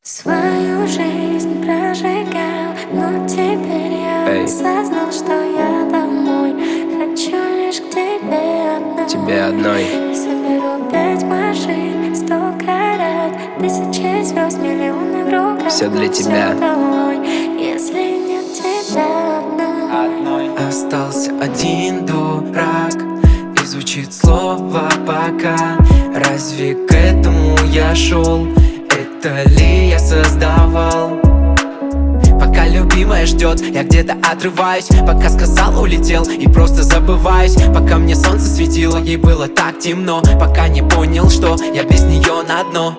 Свою жизнь прожигал, но теперь я осознал, что я домой хочу лишь к тебе одной. Тебе одной. Я соберу 5 машин, 100 карат, 1000 звезд, миллионы в руках. Все для тебя. Долой, если нет тебя одной. Остался один дурак, и звучит слово пока. Разве к этому я шел? Это ли я создавал? Пока любимая ждет, я где-то отрываюсь. Пока сказал, улетел и просто забываюсь. Пока мне солнце светило, ей было так темно. Пока не понял, что я без нее на дно.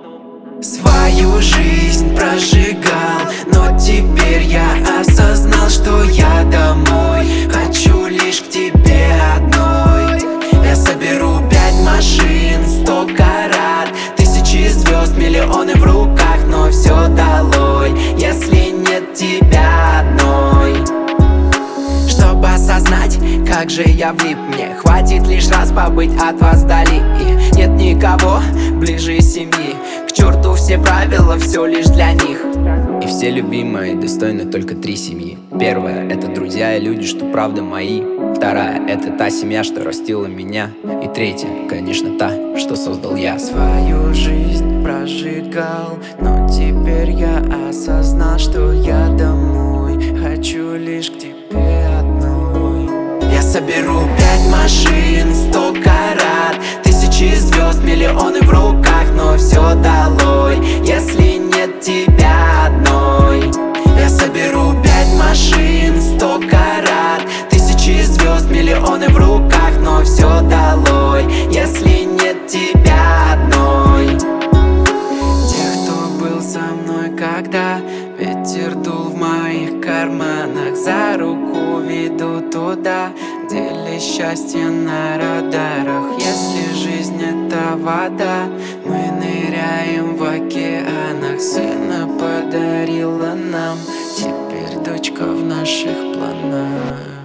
Свою жизнь прожигал, но теперь я осознал, что я домой хочу лишь к тебе одной. Я соберу 5 машин, 100 карат, 1000 звезд, миллионы в руках, но все долой, если нет тебя одной. Чтобы осознать, как же я влип, мне хватит лишь раз побыть от вас вдали. И нет никого ближе семьи. К черту все правила, все лишь для них. И все любимые достойны только 3 семьи. Первая — это друзья и люди, что правда мои. Вторая — это та семья, что растила меня. И третья, конечно, та, что создал я. Свою жизнь прожигал, но теперь я осознал, что я домой хочу лишь к тебе одной. Я соберу 5 машин, 100 карат, 1000 звезд, миллионы в руках, но все долой, если нет тебя одной. Я соберу 5 машин, 100 карат, 1000 звезд, миллионы в руках, но все долой, если нет тебя одной. Тех, кто был со мной, когда ветер дул в моих карманах, за руку веду туда, где лишь счастье на радарах. Если жизнь это вода, мы ныряем в океанах. Сына подарила нам, теперь дочка в наших планах.